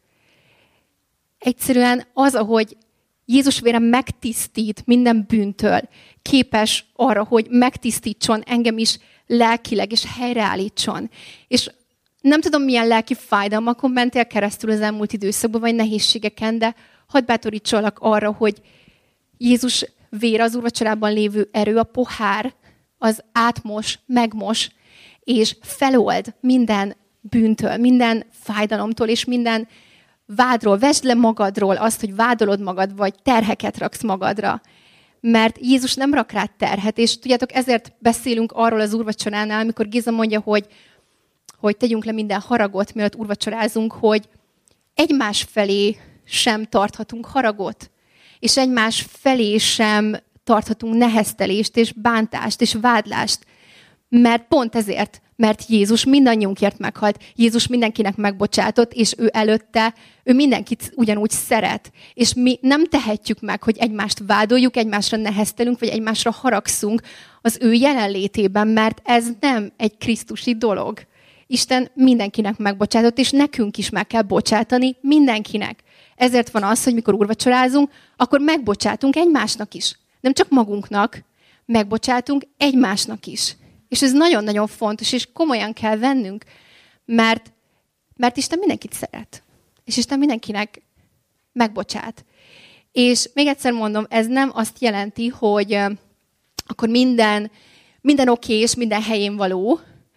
Egyszerűen az, ahogy Jézus vére megtisztít minden bűntől, képes arra, hogy megtisztítson engem is lelkileg, és helyreállítson. És nem tudom, milyen lelki fájdalmakon mentél keresztül az elmúlt időszakban, vagy nehézségeken, de hadd bátorítsalak arra, hogy Jézus vére, az úrvacsorában lévő erő, a pohár, az átmos, megmos, és felold minden bűntől, minden fájdalomtól, és minden vádról. Vesd le magadról azt, hogy vádolod magad, vagy terheket raksz magadra. Mert Jézus nem rak rád terhet, és tudjátok, ezért beszélünk arról az úrvacsoránál, amikor Géza mondja, hogy, hogy tegyünk le minden haragot, mielőtt úrvacsorázunk, hogy egymás felé sem tarthatunk haragot, és egymás felé sem tarthatunk neheztelést, és bántást, és vádlást. Mert pont ezért, mert Jézus mindannyiunkért meghalt, Jézus mindenkinek megbocsátott, és ő előtte, ő mindenkit ugyanúgy szeret. És mi nem tehetjük meg, hogy egymást vádoljuk, egymásra neheztelünk, vagy egymásra haragszunk az ő jelenlétében, mert ez nem egy krisztusi dolog. Isten mindenkinek megbocsátott, és nekünk is meg kell bocsátani mindenkinek. Ezért van az, hogy mikor úrvacsorázunk, akkor megbocsátunk egymásnak is. Nem csak magunknak, megbocsátunk egymásnak is. És ez nagyon-nagyon fontos, és komolyan kell vennünk, mert, mert Isten mindenkit szeret. És Isten mindenkinek megbocsát. És még egyszer mondom, ez nem azt jelenti, hogy uh, akkor minden, minden oké és minden helyén való.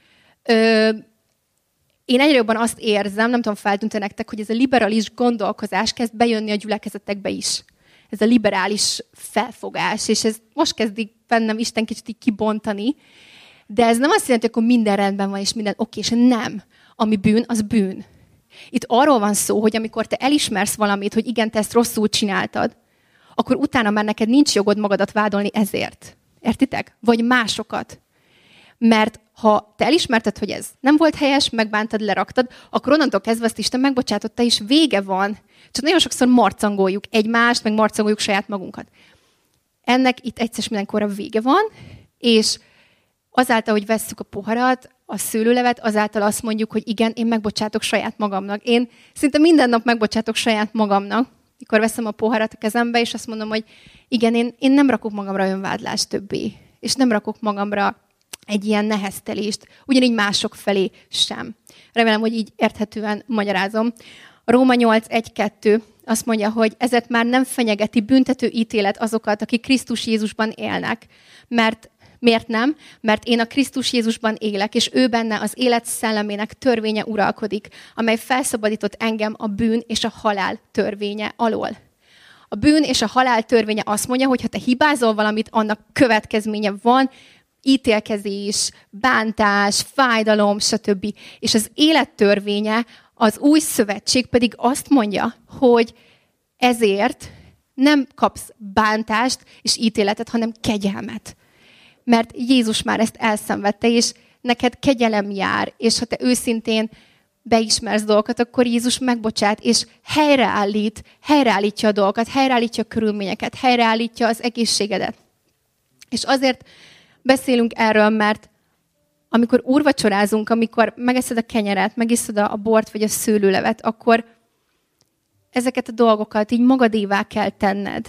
Ö, Én egyre jobban azt érzem, nem tudom, feltűnt nektek, hogy ez a liberális gondolkozás kezd bejönni a gyülekezetekbe is. Ez a liberális felfogás, és ez most kezdik bennem Isten kicsit így kibontani, de ez nem azt jelenti, hogy akkor minden rendben van, és minden oké, és nem. Ami bűn, az bűn. Itt arról van szó, hogy amikor te elismersz valamit, hogy igen, te ezt rosszul csináltad, akkor utána már neked nincs jogod magadat vádolni ezért. Értitek? Vagy másokat. Mert ha te elismerted, hogy ez nem volt helyes, megbántad, leraktad, akkor onnantól kezdve azt Isten megbocsátotta, és vége van. Csak nagyon sokszor marcangoljuk egymást, meg marcangoljuk saját magunkat. Ennek itt egyszer mindenkorra vége van, és azáltal, hogy vesszük a poharat, a szőlőlevet, azáltal azt mondjuk, hogy igen, én megbocsátok saját magamnak. Én szinte minden nap megbocsátok saját magamnak, mikor veszem a poharat a kezembe, és azt mondom, hogy igen, én, én nem rakok magamra önvádlást többé, és nem rakok magamra egy ilyen neheztelést, ugyanígy mások felé sem. Remélem, hogy így érthetően magyarázom. A Róma nyolc egy kettő azt mondja, hogy ezért már nem fenyegeti büntető ítélet azokat, akik Krisztus Jézusban élnek. Mert miért nem? Mert én a Krisztus Jézusban élek, és ő benne az élet szellemének törvénye uralkodik, amely felszabadított engem a bűn és a halál törvénye alól. A bűn és a halál törvénye azt mondja, hogy ha te hibázol valamit, annak következménye van, ítélkezés, bántás, fájdalom, stb. És az élet törvénye, az új szövetség pedig azt mondja, hogy ezért nem kapsz bántást és ítéletet, hanem kegyelmet. Mert Jézus már ezt elszenvedte, és neked kegyelem jár, és ha te őszintén beismersz dolgokat, akkor Jézus megbocsát, és helyreállít, helyreállítja a dolgokat, helyreállítja a körülményeket, helyreállítja az egészségedet. És azért beszélünk erről, mert amikor úrvacsorázunk, amikor megeszed a kenyeret, megiszod a bort vagy a szőlőlevet, akkor ezeket a dolgokat így magadévá kell tenned.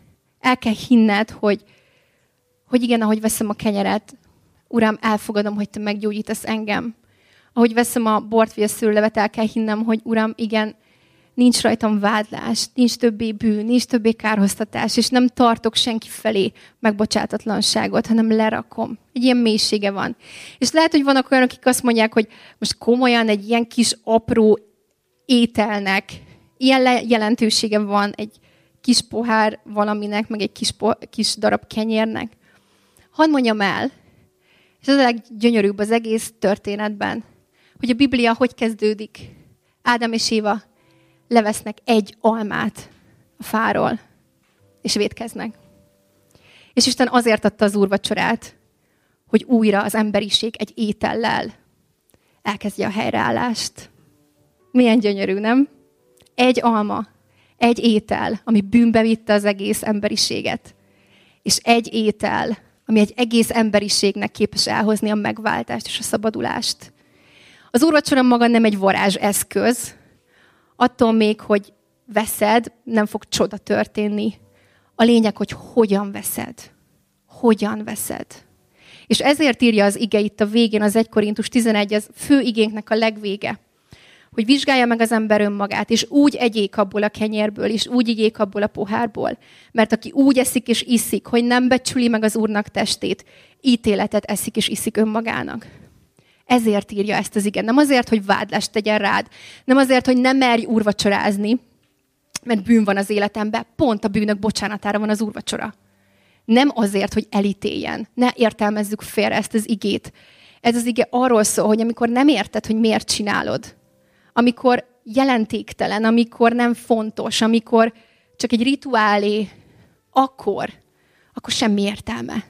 El kell hinned, hogy, hogy igen, ahogy veszem a kenyeret, Uram, elfogadom, hogy te meggyógyítasz engem. Ahogy veszem a bort vagy a szőlőlevet, el kell hinnem, hogy Uram, igen, nincs rajtam vádlás, nincs többé bűn, nincs többé kárhoztatás, és nem tartok senki felé megbocsátatlanságot, hanem lerakom. Egy ilyen mélysége van. És lehet, hogy vannak olyanok, akik azt mondják, hogy most komolyan egy ilyen kis apró ételnek ilyen jelentősége van egy kis pohár valaminek, meg egy kis, po- kis darab kenyérnek. Hadd mondjam el, és ez a leggyönyörűbb az egész történetben, hogy a Biblia hogy kezdődik. Ádám és Éva levesznek egy almát a fáról, és vétkeznek. És Isten azért adta az úrvacsorát, hogy újra az emberiség egy étellel elkezdje a helyreállást. Milyen gyönyörű, nem? Egy alma, egy étel, ami bűnbe vitte az egész emberiséget. És egy étel, ami egy egész emberiségnek képes elhozni a megváltást és a szabadulást. Az úrvacsora maga nem egy varázseszköz, attól még, hogy veszed, nem fog csoda történni. A lényeg, hogy hogyan veszed. Hogyan veszed. És ezért írja az ige itt a végén, az egy Korintus tizenegy, az fő igénknek a legvége, hogy vizsgálja meg az ember önmagát, és úgy egyék abból a kenyérből, és úgy igyék abból a pohárból. Mert aki úgy eszik és iszik, hogy nem becsüli meg az Úrnak testét, ítéletet eszik és iszik önmagának. Ezért írja ezt az ige. Nem azért, hogy vádlást tegyen rád, nem azért, hogy ne merj úrvacsorázni, mert bűn van az életemben, pont a bűnök bocsánatára van az úrvacsora. Nem azért, hogy elítéljen. Ne értelmezzük félre ezt az igét. Ez az ige arról szól, hogy amikor nem érted, hogy miért csinálod, amikor jelentéktelen, amikor nem fontos, amikor csak egy rituálé, akkor, akkor semmi értelme.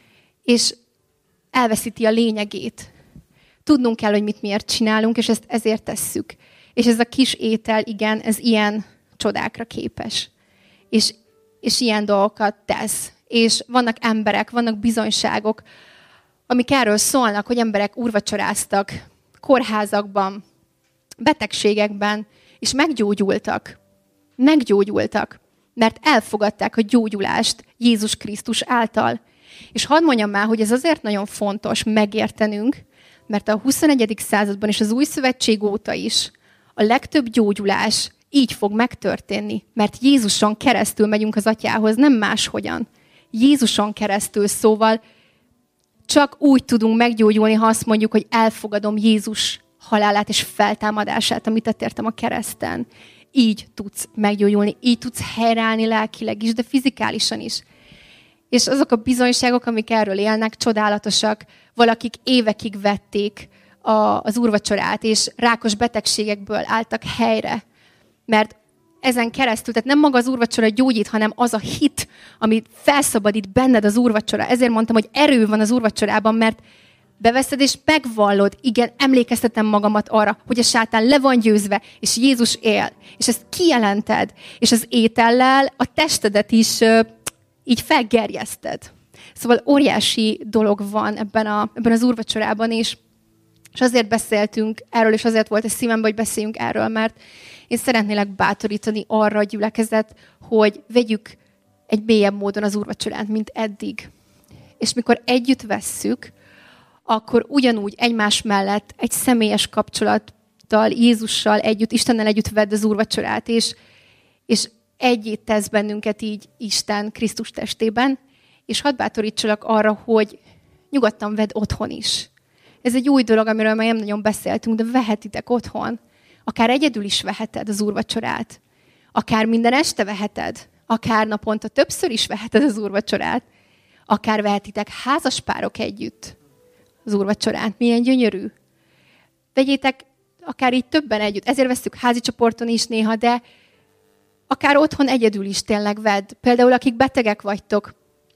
És elveszíti a lényegét. Tudnunk kell, hogy mit miért csinálunk, és ezt ezért tesszük. És ez a kis étel, igen, ez ilyen csodákra képes. És, és ilyen dolgokat tesz. És vannak emberek, vannak bizonyságok, amik erről szólnak, hogy emberek úrvacsoráztak kórházakban, betegségekben, és meggyógyultak. Meggyógyultak, mert elfogadták a gyógyulást Jézus Krisztus által. És hadd mondjam már, hogy ez azért nagyon fontos megértenünk, mert a huszonegyedik században és az új szövetség óta is a legtöbb gyógyulás így fog megtörténni, mert Jézuson keresztül megyünk az Atyához, nem máshogyan. Jézuson keresztül, szóval csak úgy tudunk meggyógyulni, ha azt mondjuk, hogy elfogadom Jézus halálát és feltámadását, amit tett értem a kereszten. Így tudsz meggyógyulni, így tudsz helyreállni lelkileg is, de fizikálisan is. És azok a bizonyságok, amik erről élnek, csodálatosak. Valakik évekig vették a, az úrvacsorát, és rákos betegségekből álltak helyre. Mert ezen keresztül, tehát nem maga az úrvacsora gyógyít, hanem az a hit, ami felszabadít benned az úrvacsora. Ezért mondtam, hogy erő van az úrvacsorában, mert beveszed és megvallod. Igen, emlékeztetem magamat arra, hogy a sátán le van győzve, és Jézus él. És ezt kijelented, és az étellel a testedet is uh, így felgerjeszted. Szóval óriási dolog van ebben, a, ebben az úrvacsorában, és, és azért beszéltünk erről, és azért volt a szívemben, hogy beszéljünk erről, mert én szeretnélek bátorítani arra a gyülekezet, hogy vegyük egy mélyebb módon az úrvacsorát, mint eddig. És mikor együtt vesszük, akkor ugyanúgy egymás mellett egy személyes kapcsolattal, Jézussal együtt, Istennel együtt vedd az úrvacsorát, és, és egyé tesz bennünket így Isten Krisztus testében, és hadd bátorítsalak arra, hogy nyugodtan vedd otthon is. Ez egy új dolog, amiről már nem nagyon beszéltünk, de vehetitek otthon. Akár egyedül is veheted az úrvacsorát. Akár minden este veheted. Akár naponta többször is veheted az úrvacsorát. Akár vehetitek házaspárok együtt az úrvacsorát. Milyen gyönyörű. Vegyétek akár így többen együtt. Ezért veszük házi csoporton is néha, de akár otthon egyedül is tényleg vedd. Például akik betegek vagytok.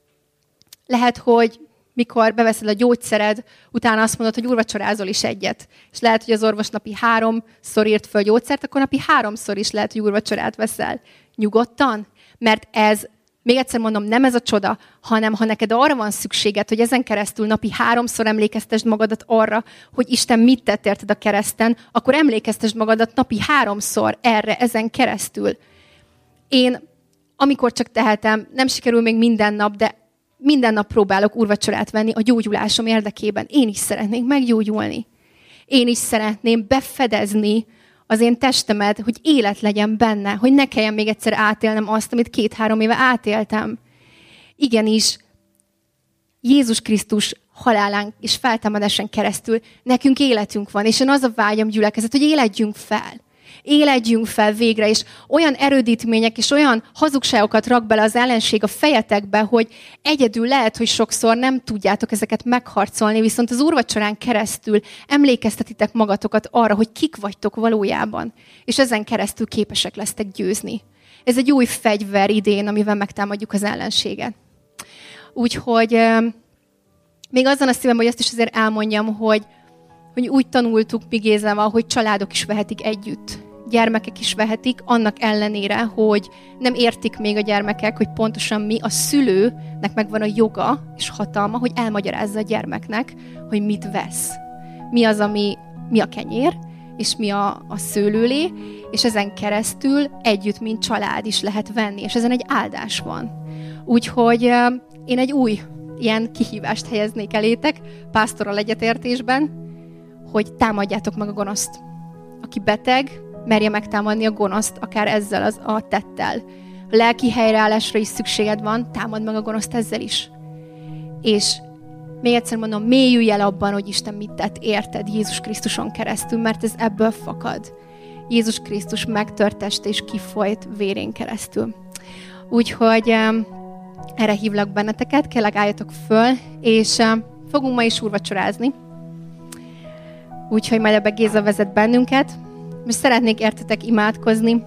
Lehet, hogy mikor beveszed a gyógyszered, utána azt mondod, hogy úrvacsorázol is egyet. És lehet, hogy az orvos napi háromszor írt föl gyógyszert, akkor napi háromszor is lehet, hogy úrvacsorát veszel. Nyugodtan? Mert ez, még egyszer mondom, nem ez a csoda, hanem ha neked arra van szükséged, hogy ezen keresztül napi háromszor emlékeztesd magadat arra, hogy Isten mit tett érted a kereszten, akkor emlékeztesd magadat napi háromszor erre, ezen keresztül. Én, amikor csak tehetem, nem sikerül még minden nap, de minden nap próbálok úrvacsorát venni a gyógyulásom érdekében. Én is szeretnék meggyógyulni. Én is szeretném befedezni az én testemet, hogy élet legyen benne, hogy ne kelljen még egyszer átélnem azt, amit két-három éve átéltem. Igenis, Jézus Krisztus halálán és feltámadásán keresztül nekünk életünk van, és én az a vágyam, gyülekezet, hogy éledjünk fel. Éledjünk fel végre, és olyan erődítmények és olyan hazugságokat rak bele az ellenség a fejetekbe, hogy egyedül lehet, hogy sokszor nem tudjátok ezeket megharcolni, viszont az úrvacsorán keresztül emlékeztetitek magatokat arra, hogy kik vagytok valójában, és ezen keresztül képesek lesztek győzni. Ez egy új fegyver idén, amivel megtámadjuk az ellenséget. Úgyhogy még azon a szívem, hogy ezt is azért elmondjam, hogy hogy úgy tanultuk mi Gézával, hogy családok is vehetik együtt. Gyermekek is vehetik, annak ellenére, hogy nem értik még a gyermekek, hogy pontosan mi, a szülőnek megvan a joga és hatalma, hogy elmagyarázza a gyermeknek, hogy mit vesz. Mi az, ami, mi a kenyér, és mi a, a szőlőlé, és ezen keresztül együtt, mint család is lehet venni, és ezen egy áldás van. Úgyhogy uh, én egy új ilyen kihívást helyeznék elétek, pásztorral egyetértésben, hogy támadjátok meg a gonoszt. Aki beteg, merje megtámadni a gonoszt, akár ezzel az, a tettel. A lelki helyreállásra is szükséged van, támad meg a gonoszt ezzel is. És még egyszer mondom, mélyülj el abban, hogy Isten mit tett érted Jézus Krisztuson keresztül, mert ez ebből fakad. Jézus Krisztus megtört teste és kifolyt vérén keresztül. Úgyhogy um, erre hívlak benneteket, kérlek álljatok föl, és um, fogunk ma is úrvacsorázni. Úgyhogy majd ebbe Géza vezet bennünket. Most szeretnék értetek imádkozni,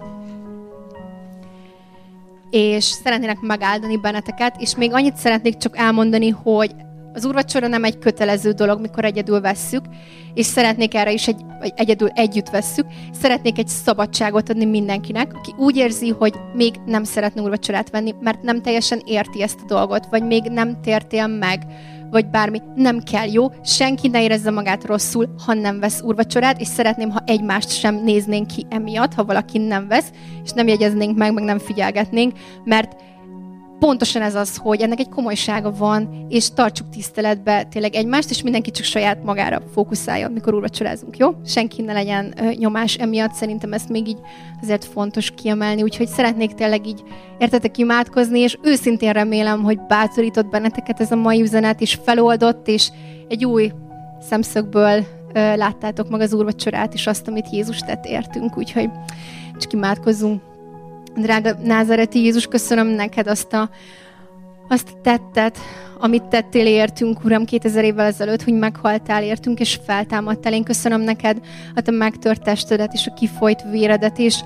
és szeretnének megáldani benneteket, és még annyit szeretnék csak elmondani, hogy az úrvacsora nem egy kötelező dolog, mikor egyedül vesszük, és szeretnék erre is egy, vagy egyedül együtt vesszük. Szeretnék egy szabadságot adni mindenkinek, aki úgy érzi, hogy még nem szeretne úrvacsorát venni, mert nem teljesen érti ezt a dolgot, vagy még nem tértél meg, vagy bármi, nem kell, jó? Senki ne érezze magát rosszul, ha nem vesz úrvacsorát, és szeretném, ha egymást sem néznénk ki emiatt, ha valaki nem vesz, és nem jegyeznénk meg, meg nem figyelgetnénk, mert pontosan ez az, hogy ennek egy komolysága van, és tartsuk tiszteletbe tényleg egymást, és mindenki csak saját magára fókuszáljon, mikor úrvacsorázunk, jó? Senki ne legyen ö, nyomás emiatt, szerintem ezt még így azért fontos kiemelni, úgyhogy szeretnék tényleg így értetek imádkozni, és őszintén remélem, hogy bátorított benneteket ez a mai üzenet, és feloldott, és egy új szemszögből ö, láttátok meg az úrvacsorát, és azt, amit Jézus tett értünk, úgyhogy csak imádkozzunk. Drága názáreti Jézus, köszönöm neked azt a, azt a tettet, amit tettél értünk, Uram, kétezer évvel ezelőtt, hogy meghaltál értünk, és feltámadtál. Én köszönöm neked a te megtört testedet, és a kifolyt véredet, és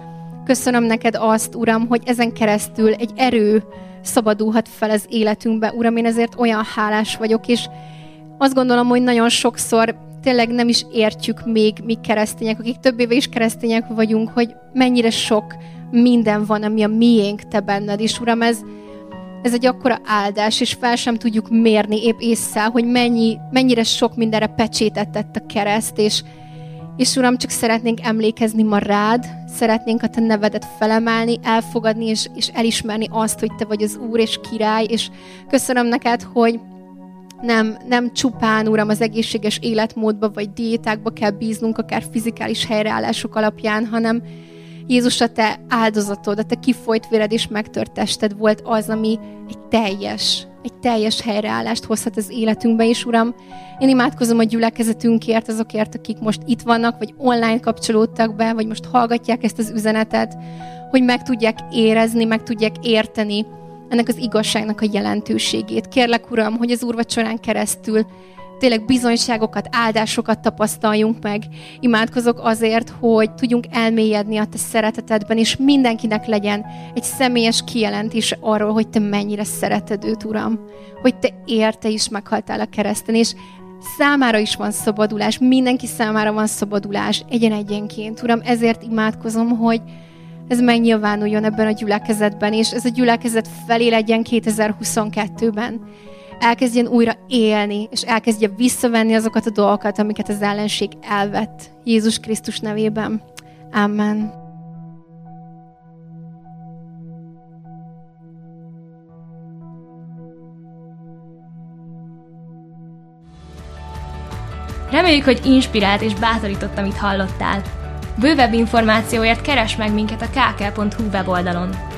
Köszönöm neked azt, Uram, hogy ezen keresztül egy erő szabadulhat fel az életünkbe. Uram, én ezért olyan hálás vagyok, és azt gondolom, hogy nagyon sokszor tényleg nem is értjük még mi keresztények, akik több éve is keresztények vagyunk, hogy mennyire sok minden van, ami a miénk te benned. És Uram, ez, ez egy akkora áldás, és fel sem tudjuk mérni épp ésszel, hogy mennyi, mennyire sok mindenre pecsétet tett a kereszt, és, és Uram, csak szeretnénk emlékezni ma rád, szeretnénk a te nevedet felemelni, elfogadni, és, és elismerni azt, hogy te vagy az Úr és Király, és köszönöm neked, hogy Nem, nem csupán, Uram, az egészséges életmódba vagy diétákba kell bíznunk, akár fizikális helyreállások alapján, hanem Jézus, a te áldozatod, a te kifolyt véred és megtört tested volt az, ami egy teljes, egy teljes helyreállást hozhat az életünkbe is, Uram. Én imádkozom a gyülekezetünkért, azokért, akik most itt vannak, vagy online kapcsolódtak be, vagy most hallgatják ezt az üzenetet, hogy meg tudják érezni, meg tudják érteni ennek az igazságnak a jelentőségét. Kérlek, Uram, hogy az úrvacsorán keresztül tényleg bizonyságokat, áldásokat tapasztaljunk meg. Imádkozok azért, hogy tudjunk elmélyedni a te szeretetedben, és mindenkinek legyen egy személyes kijelentés arról, hogy te mennyire szereted őt, Uram. Hogy te érte is meghaltál a kereszten, és számára is van szabadulás, mindenki számára van szabadulás, egyen-egyenként. Uram, ezért imádkozom, hogy ez megnyilvánuljon ebben a gyülekezetben, és ez a gyülekezet felé legyen kétezer-huszonkettőben. Elkezdjen újra élni, és elkezdje visszavenni azokat a dolgokat, amiket az ellenség elvett. Jézus Krisztus nevében. Amen. Reméljük, hogy inspirált és bátorított, amit hallottál. Bővebb információért keresd meg minket a ká ká pont hú weboldalon.